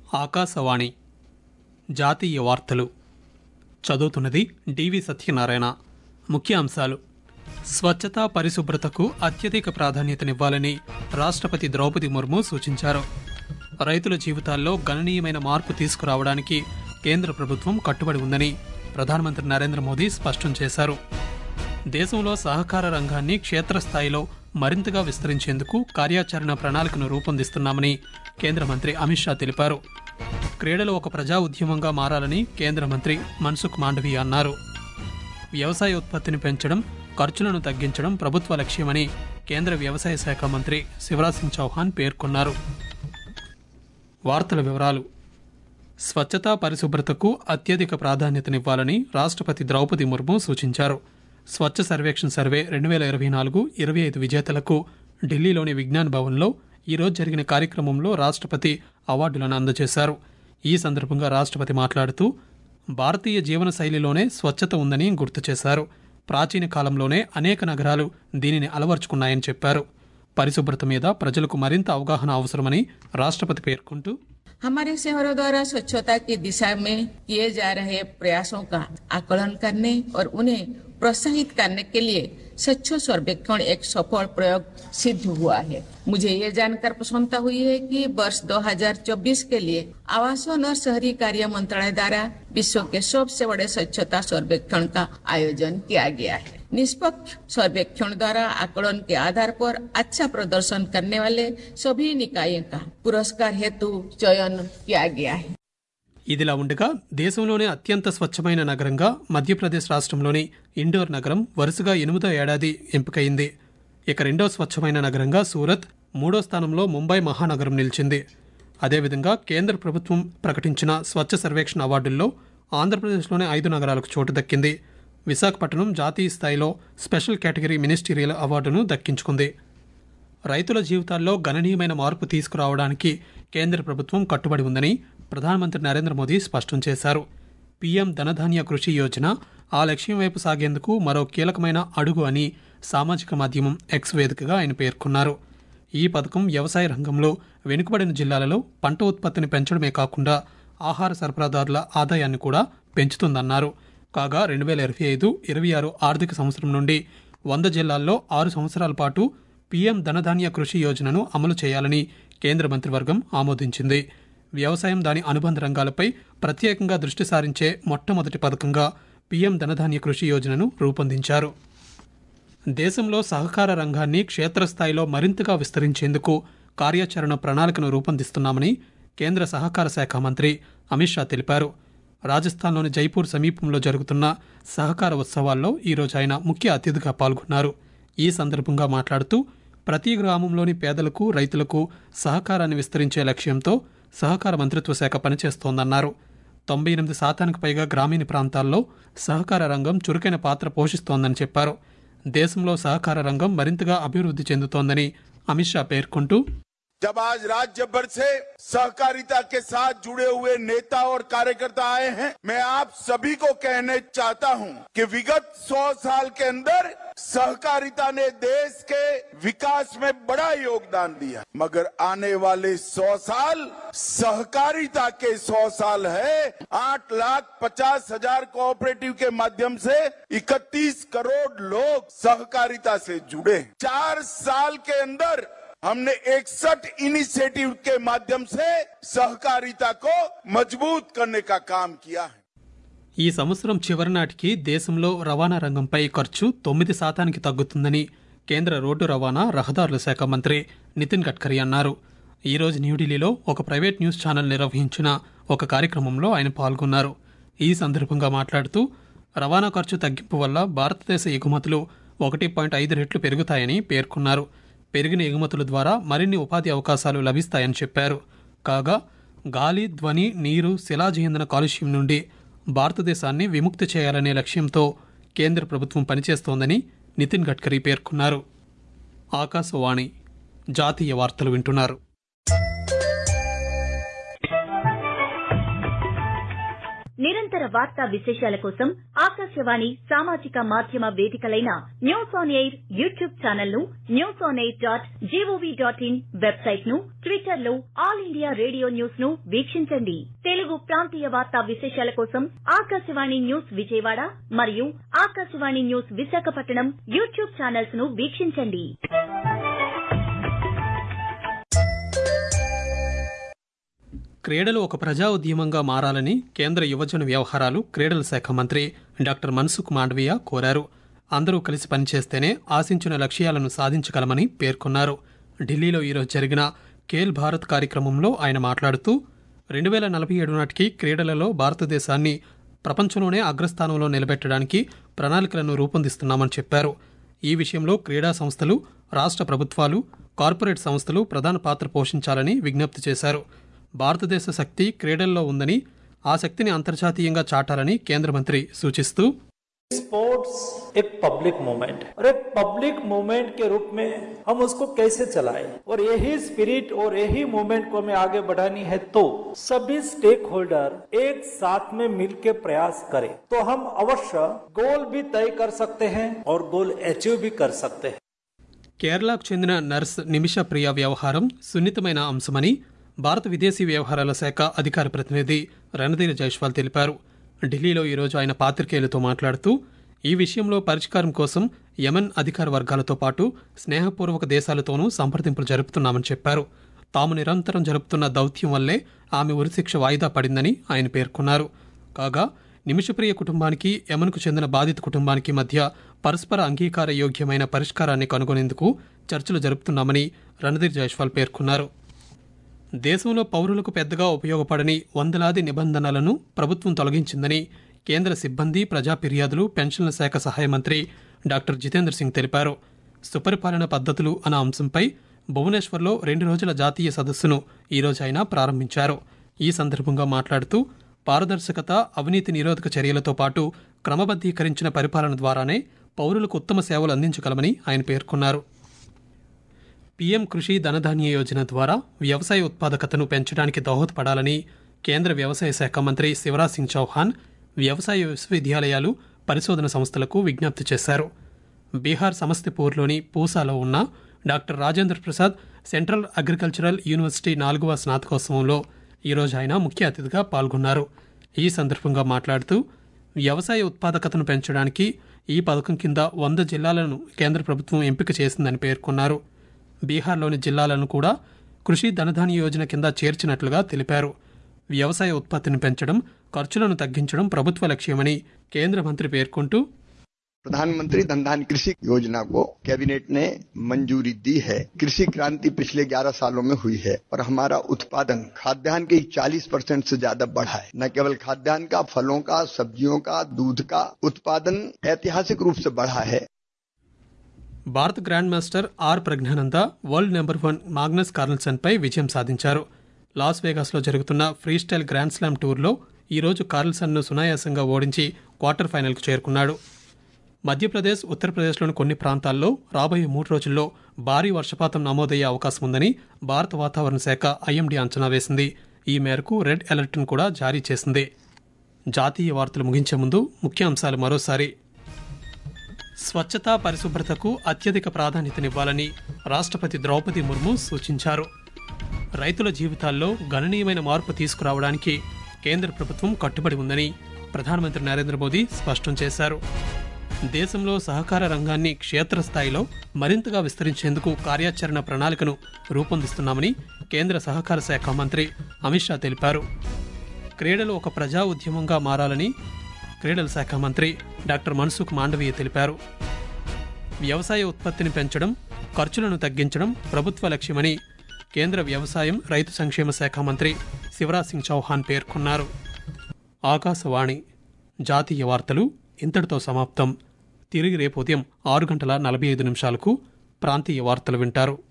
ఆకాశవాణి జాతీయ వార్తలు చదువుతున్నది డివి సత్యనారాయణ. ముఖ్యాంశాలు: స్వచ్ఛత పరిశుభ్రతకు అత్యధిక ప్రాధాన్యతనివ్వాలని రాష్ట్రపతి ద్రౌపది ముర్ము సూచించారు. రైతుల జీవితాల్లో గణనీయమైన మార్పు తీసుకురావడానికి కేంద్ర ప్రభుత్వం కట్టుబడి ఉందని ప్రధానమంత్రి నరేంద్ర మోదీ స్పష్టం చేశారు. దేశంలో సహకార రంగాన్ని క్షేత్రస్థాయిలో మరింతగా విస్తరించేందుకు కార్యాచరణ ప్రణాళికను రూపొందిస్తున్నామని కేంద్ర మంత్రి అమిత్ షా తెలిపారు. క్రీడలు ఒక ప్రజా ఉద్యమంగా మారాలని కేంద్ర మంత్రి మన్సుఖ్ మాండవీయ అన్నారు. వ్యవసాయ ఉత్పత్తిని పెంచడం, ఖర్చులను తగ్గించడం ప్రభుత్వ లక్ష్యమని కేంద్ర వ్యవసాయ శాఖ మంత్రి శివరాజ్ సింగ్ చౌహాన్ పేర్కొన్నారు. వార్తల వివరాలు: స్వచ్ఛత పరిశుభ్రతకు అత్యధిక ప్రాధాన్యతనివ్వాలని రాష్ట్రపతి ద్రౌపది ముర్ము సూచించారు. స్వచ్ఛ సర్వేక్షణ్ సర్వే 2024-25 విజేతలకు ఢిల్లీలోని విజ్ఞాన్ భవన్లో ఈరోజు జరిగిన కార్యక్రమంలో రాష్ట్రపతి అవార్డులను అందజేశారు. ఈ సందర్భంగా రాష్ట్రపతి మాట్లాడుతూ భారతీయ జీవన శైలిలోనే స్వచ్ఛత ఉందని గుర్తు చేశారు. ప్రాచీన కాలంలోనే అనేక నగరాలు దీనిని అలవర్చుకున్నాయని చెప్పారు. పరిశుభ్రత మీద ప్రజలకు మరింత అవగాహన అవసరమని రాష్ట్రపతి పేర్కొంటూ, हमारे शहरों द्वारा स्वच्छता की दिशा में किए जा रहे प्रयासों का आकलन करने और उन्हें प्रोत्साहित करने के लिए स्वच्छ सर्वेक्षण एक सफल प्रयोग सिद्ध हुआ है। मुझे ये जानकर प्रसन्नता हुई है कि वर्ष 2024 के लिए आवासन और शहरी कार्य मंत्रालय द्वारा विश्व के सबसे बड़े स्वच्छता सर्वेक्षण का आयोजन किया गया है। निष्पक्ष सर्वेक्षण द्वारा आकलन के आधार पर अच्छा प्रदर्शन करने वाले सभी निकायों का पुरस्कार हेतु चयन किया गया है. ఇదిలా ఉండగా దేశంలోనే అత్యంత స్వచ్ఛమైన నగరంగా మధ్యప్రదేశ్ రాష్ట్రంలోని ఇండోర్ నగరం వరుసగా 8వ ఏడాది ఎంపికైంది. ఇక రెండో స్వచ్ఛమైన నగరంగా సూరత్, 3వ స్థానంలో ముంబై మహానగరం నిలిచింది. అదేవిధంగా కేంద్ర ప్రభుత్వం ప్రకటించిన స్వచ్ఛ సర్వేక్షణ అవార్డుల్లో ఆంధ్రప్రదేశ్లోని 5 నగరాలకు చోటు దక్కింది. విశాఖపట్నం జాతీయ స్థాయిలో స్పెషల్ కేటగిరీ మినిస్టీరియల్ అవార్డును దక్కించుకుంది. రైతుల జీవితాల్లో గణనీయమైన మార్పు తీసుకురావడానికి కేంద్ర ప్రభుత్వం కట్టుబడి ఉందని ప్రధానమంత్రి నరేంద్ర మోదీ స్పష్టం చేశారు. పీఎం ధనధాన్య కృషి యోజన ఆ లక్ష్యం వైపు సాగేందుకు మరో కీలకమైన అడుగు అని సామాజిక మాధ్యమం ఎక్స్ వేదికగా ఆయన పేర్కొన్నారు. ఈ పథకం వ్యవసాయ రంగంలో వెనుకబడిన జిల్లాలలో పంట ఉత్పత్తిని పెంచడమే కాకుండా ఆహార సరఫరాదారుల ఆదాయాన్ని కూడా పెంచుతుందన్నారు. కాగా 2025-26 ఆర్థిక సంవత్సరం నుండి 100 జిల్లాల్లో 6 సంవత్సరాల పాటు పీఎం ధనధాన్య కృషి యోజనను అమలు చేయాలని కేంద్ర మంత్రివర్గం ఆమోదించింది. వ్యవసాయం, దాని అనుబంధ రంగాలపై ప్రత్యేకంగా దృష్టి సారించే మొట్టమొదటి పథకంగా పీఎం ధనధాన్య కృషి యోజనను రూపొందించారు. దేశంలో సహకార రంగాన్ని క్షేత్రస్థాయిలో మరింతగా విస్తరించేందుకు కార్యాచరణ ప్రణాళికను రూపొందిస్తున్నామని కేంద్ర సహకార శాఖ మంత్రి అమిత్ షా తెలిపారు. రాజస్థాన్లోని జైపూర్ సమీపంలో జరుగుతున్న సహకార ఉత్సవాల్లో ఈరోజు ఆయన ముఖ్య అతిథిగా పాల్గొన్నారు. ఈ సందర్భంగా మాట్లాడుతూ ప్రతి గ్రామంలోని పేదలకు, రైతులకు సహకారాన్ని విస్తరించే లక్ష్యంతో సహకార మంత్రిత్వ శాఖ పనిచేస్తోందన్నారు. 98% పైగా గ్రామీణ ప్రాంతాల్లో సహకార రంగం చురుకైన పాత్ర పోషిస్తోందని చెప్పారు. దేశంలో సహకార రంగం మరింతగా అభివృద్ధి చెందుతోందని అమిత్ షా పేర్కొంటూ, जब आज राज्य भर से सहकारिता के साथ जुड़े हुए नेता और कार्यकर्ता आए हैं, मैं आप सभी को कहने चाहता हूं कि विगत 100 साल के अंदर सहकारिता ने देश के विकास में बड़ा योगदान दिया, मगर आने वाले 100 साल सहकारिता के 100 साल है। 8,50,000 कोऑपरेटिव के माध्यम से 31 करोड़ लोग सहकारिता से जुड़े। 4 साल के अंदर हमने 61 इनिशिएटिव के माध्यम से सहकारिता को मजबूत करने का काम किया है. ఈ సంవత్సరం చివరి నాటికి దేశంలో రవాణా రంగంపై ఖర్చు 9% తగ్గుతుందని కేంద్ర రోడ్డు రవాణా, రహదారుల శాఖ మంత్రి నితిన్ గడ్కరీ అన్నారు. ఈరోజు న్యూఢిల్లీలో ఒక ప్రైవేట్ న్యూస్ ఛానల్ నిర్వహించిన ఒక కార్యక్రమంలో ఆయన పాల్గొన్నారు. ఈ సందర్భంగా మాట్లాడుతూ రవాణా ఖర్చు తగ్గింపు వల్ల భారతదేశ ఎగుమతులు 1.5 రెట్లు పెరుగుతాయని పేర్కొన్నారు. పెరిగిన ఎగుమతుల ద్వారా మరిన్ని ఉపాధి అవకాశాలు లభిస్తాయని చెప్పారు. కాగా గాలి, ధ్వని, నీరు, శిలాజ ఇంధన కాలుష్యం నుండి భారతదేశాన్ని విముక్తి చేయాలనే లక్ష్యంతో కేంద్ర ప్రభుత్వం పనిచేస్తోందని నితిన్ గడ్కరీ పేర్కొన్నారు. ఆకాశవాణి జాతీయ వార్తలు వింటున్నారు. నిరంతర నిరంతర వార్తా విశేషాల కోసం ఆకాశవాణి సామాజిక మాధ్యమ వేదికలైన news on air YouTube channel ను, newsonair.gov.in వెబ్సైట్ ను, ట్విట్టర్ లో ఆల్ ఇండియా రేడియో న్యూస్ ను వీక్షించండి. తెలుగు ప్రాంతీయ వార్తా విశేషాల కోసం ఆకాశవాణి న్యూస్ విజయవాడ మరియు Akashvani news Visakhapatnam YouTube channels ను వీక్షించండి. క్రీడలు ఒక ప్రజా ఉద్యమంగా మారాలని కేంద్ర యువజన వ్యవహారాలు, క్రీడల శాఖ మంత్రి డాక్టర్ మన్సుఖ్ మాండవీయ కోరారు. అందరూ కలిసి పనిచేస్తేనే ఆశించిన లక్ష్యాలను సాధించగలమని పేర్కొన్నారు. ఢిల్లీలో ఈరోజు జరిగిన ఖేల్ భారత్ కార్యక్రమంలో ఆయన మాట్లాడుతూ 2047 నాటికి క్రీడలలో భారతదేశాన్ని ప్రపంచంలోనే అగ్రస్థానంలో నిలబెట్టడానికి ప్రణాళికలను రూపొందిస్తున్నామని చెప్పారు. ఈ విషయంలో క్రీడా సంస్థలు, రాష్ట్ర ప్రభుత్వాలు, కార్పొరేట్ సంస్థలు ప్రధాన పాత్ర పోషించాలని విజ్ఞప్తి చేశారు. భారతదేశ శక్తి క్రీడల్లో ఉందని, ఆ శక్తిని అంతర్జాతీయంగా చాటాలని కేంద్ర మంత్రి సూచిస్తూ, स्पोर्ट्स एक पब्लिक मूवमेंट है और एक पब्लिक मूवमेंट के रूप में हम उसको कैसे चलाएं और यही स्पिरिट और यही मूवमेंट को हमें आगे बढ़ानी है तो सभी स्टेक होल्डर एक साथ में मिलकर प्रयास करें तो हम अवश्य गोल भी तय कर सकते हैं और गोल अचीव भी कर सकते हैं. కేరళకు చెందిన నర్స్ నిమిష ప్రియ వ్యవహారం సున్నితమైన అంశమని భారత విదేశీ వ్యవహారాల శాఖ అధికార ప్రతినిధి రణధీర్ జైస్వాల్ తెలిపారు. ఢిల్లీలో ఈరోజు ఆయన పాత్రికేయులతో మాట్లాడుతూ ఈ విషయంలో పరిష్కారం కోసం యెమెన్ అధికార వర్గాలతో పాటు స్నేహపూర్వక దేశాలతోనూ సంప్రదింపులు జరుపుతున్నామని చెప్పారు. తాము నిరంతరం జరుపుతున్న దౌత్యం వల్లే ఆమె ఉరిశిక్ష వాయిదా పడిందని ఆయన పేర్కొన్నారు. కాగా నిమిషప్రియ కుటుంబానికి, యెమెన్కు చెందిన బాధిత కుటుంబానికి మధ్య పరస్పర అంగీకార యోగ్యమైన పరిష్కారాన్ని కనుగొనేందుకు చర్చలు జరుపుతున్నామని రణధీర్ జైస్వాల్ పేర్కొన్నారు. దేశంలో పౌరులకు పెద్దగా ఉపయోగపడని వందలాది నిబంధనలను ప్రభుత్వం తొలగించిందని కేంద్ర సిబ్బంది, ప్రజా ఫిర్యాదులు, పెన్షన్ల శాఖ సహాయ మంత్రి డాక్టర్ జితేంద్ర సింగ్ తెలిపారు. సుపరిపాలన పద్ధతులు అన్న అంశంపై భువనేశ్వర్లో 2 రోజుల జాతీయ సదస్సును ఈరోజు ఆయన ప్రారంభించారు. ఈ సందర్భంగా మాట్లాడుతూ పారదర్శకత, అవినీతి నిరోధక చర్యలతో పాటు క్రమబద్దీకరించిన పరిపాలన ద్వారానే పౌరులకు ఉత్తమ సేవలు అందించగలమని ఆయన పేర్కొన్నారు. పీఎం కృషి ధనధాన్య యోజన ద్వారా వ్యవసాయ ఉత్పాదకతను పెంచడానికి దోహదపడాలని కేంద్ర వ్యవసాయ శాఖ మంత్రి శివరాజ్ సింగ్ చౌహాన్ వ్యవసాయ విశ్వవిద్యాలయాలు, పరిశోధన సంస్థలకు విజ్ఞప్తి చేశారు. బీహార్ సమస్తిపూర్లోని పూసాలో ఉన్న doctor Rajendra Prasad central agricultural university 4వ స్నాతకోత్సవంలో ఈరోజు ఆయన ముఖ్య అతిథిగా పాల్గొన్నారు. ఈ సందర్భంగా మాట్లాడుతూ వ్యవసాయ ఉత్పాదకతను పెంచడానికి ఈ పథకం కింద 100 జిల్లాలను కేంద్ర ప్రభుత్వం ఎంపిక చేసిందని పేర్కొన్నారు. బీహార్లోని జిల్లాలను కూడా కృషి ధనధాన్య యోజన కింద చేర్చినట్లుగా తెలిపారు. వ్యవసాయ ఉత్పత్తిని పెంచడం, ఖర్చులను తగ్గించడం ప్రభుత్వ లక్ష్యమని కేంద్ర మంత్రి పేర్కొంటూ, प्रधानमंत्री धन धान्य कृषि योजना को कैबिनेट ने मंजूरी दी है. कृषि क्रांति पिछले 11 सालों में हुई है और हमारा उत्पादन खाद्यान्न के 40% से ज्यादा बढ़ा है. न केवल खाद्यान्न का, फलों का, सब्जियों का, दूध का उत्पादन ऐतिहासिक रूप से बढ़ा है. భారత grand master R Praggnanandhaa world number 1 Magnus Carlsen పై విజయం సాధించారు. లాస్ వేగాస్లో జరుగుతున్న ఫ్రీస్టైల్ గ్రాండ్ స్లామ్ టూర్లో ఈరోజు కార్ల్సన్ను సునాయాసంగా ఓడించి క్వార్టర్ ఫైనల్కు చేరుకున్నాడు. మధ్యప్రదేశ్, ఉత్తరప్రదేశ్లోని కొన్ని ప్రాంతాల్లో రాబోయే 3 రోజుల్లో భారీ వర్షపాతం నమోదయ్యే అవకాశం ఉందని భారత వాతావరణ శాఖ ఐఎండీ అంచనా వేసింది. ఈ మేరకు రెడ్ అలర్ట్ను కూడా జారీ చేసింది. జాతీయ వార్తలు ముగించే ముందు ముఖ్యాంశాలు మరోసారి. స్వచ్ఛత, పరిశుభ్రతకు అత్యధిక ప్రాధాన్యతనివ్వాలని రాష్ట్రపతి ద్రౌపది ముర్ము సూచించారు. రైతుల జీవితాల్లో గణనీయమైన మార్పు తీసుకురావడానికి కేంద్ర ప్రభుత్వం కట్టుబడి ఉందని ప్రధానమంత్రి నరేంద్ర మోదీ స్పష్టం చేశారు. దేశంలో సహకార రంగాన్ని క్షేత్రస్థాయిలో మరింతగా విస్తరించేందుకు కార్యాచరణ ప్రణాళికను రూపొందిస్తున్నామని కేంద్ర సహకార శాఖ మంత్రి అమిత్ షా తెలిపారు. క్రీడలు ఒక ప్రజా ఉద్యమంగా మారాలని క్రీడల శాఖ మంత్రి డాక్టర్ మన్సుఖ్ మాండవీయ తెలిపారు. వ్యవసాయ ఉత్పత్తిని పెంచడం, ఖర్చులను తగ్గించడం ప్రభుత్వ లక్ష్యమని కేంద్ర వ్యవసాయం, రైతు సంక్షేమ శాఖ మంత్రి శివరాజ్ సింగ్ చౌహాన్ పేర్కొన్నారు. ఆకాశవాణి జాతీయ వార్తలు ఇంతటితో సమాప్తం. తిరిగి రేపు ఉదయం 6:45 ప్రాంతీయ వార్తలు వింటారు.